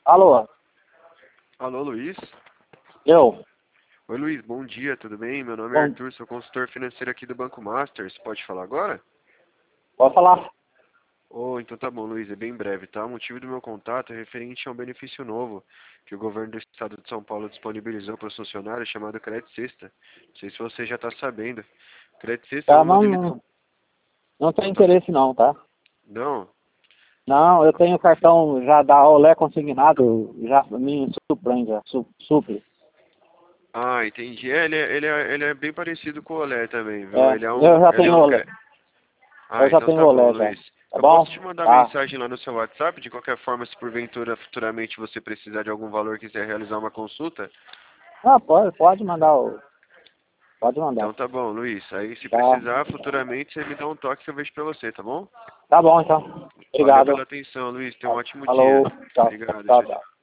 Alô, Alô, Luiz? eu? Oi, Luiz, bom dia, tudo bem? Meu nome é Bom, Arthur, sou consultor financeiro aqui do Banco Masters. Pode falar agora? pode falar? Oh, então tá bom, Luiz, é bem breve, tá? O motivo do meu contato é referente a um benefício novo que o governo do estado de São Paulo disponibilizou para os funcionários, chamado Crédito Sexta. Não sei se você já está sabendo. Crédito Sexta é Tá, uma não, modalidade... não tem interesse não, tá? Não? Não, eu tenho cartão já da Olé consignado, já me surpreende, já, supre. Ah, entendi. Ele é bem parecido com o Olé também, viu? É, eu já Ele é tenho um... Olé, Ah, eu já então tenho tá bom, Olé já, Luiz. tá Eu posso bom? te mandar Tá. mensagem lá no seu WhatsApp, de qualquer forma, se porventura, futuramente, você precisar de algum valor e quiser realizar uma consulta? Ah, pode mandar, pode mandar. Então tá bom, Luiz. Aí, se Tá, precisar, futuramente, você me dá um toque que eu vejo pra você, tá bom? tá bom então. Valeu Obrigado. pela atenção, Luiz. Tenha um ótimo dia. Falou, tchau, Obrigado, tchau, tchau, tchau. tchau.